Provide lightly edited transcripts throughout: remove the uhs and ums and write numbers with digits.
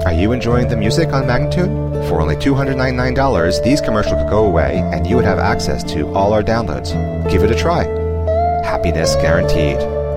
Are you enjoying the music on Magnatune? For only $299, these commercials could go away and you would have access to all our downloads. Give it a try. Happiness guaranteed.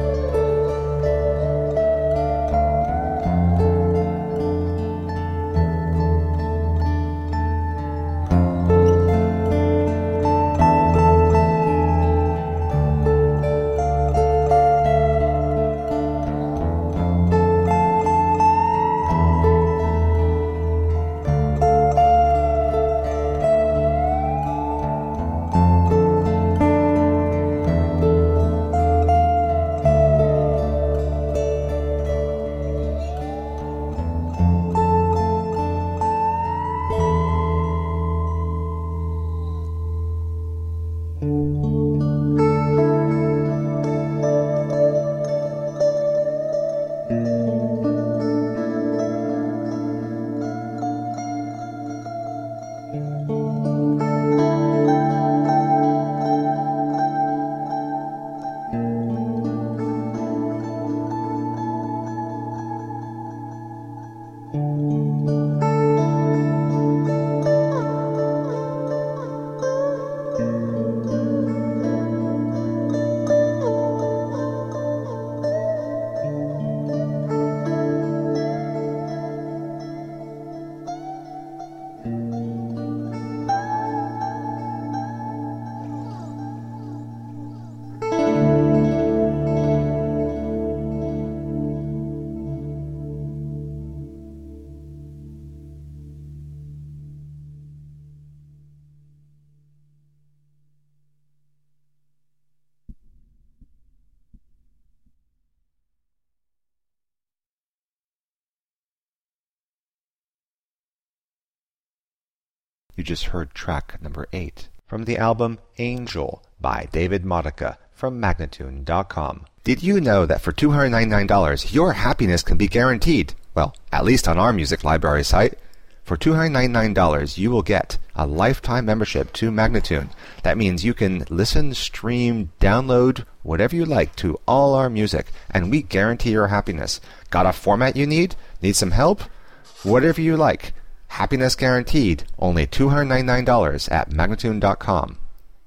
You just heard track number 8 from the album Angel by David Modica from Magnatune.com. Did you know that for $299 your happiness can be guaranteed? Well, at least on our music library site. For $299 you will get a lifetime membership to Magnatune. That means you can listen, stream, download, whatever you like to all our music, and we guarantee your happiness. Got a format you need? Need some help? Whatever you like. Happiness guaranteed, only $299 at Magnatune.com.